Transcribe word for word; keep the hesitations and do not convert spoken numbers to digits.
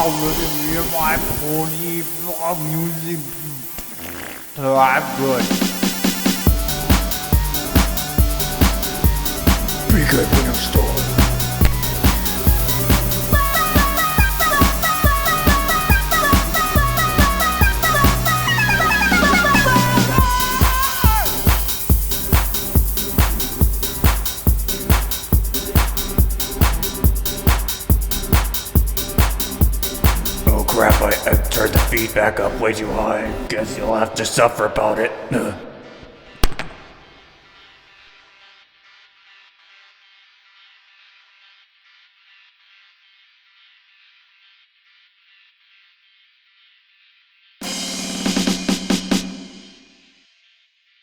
listen to my pony music. So I'm good. Be good when I'm store. Oh crap, I, I turned the feedback up way too high. Guess you'll have to suffer about it.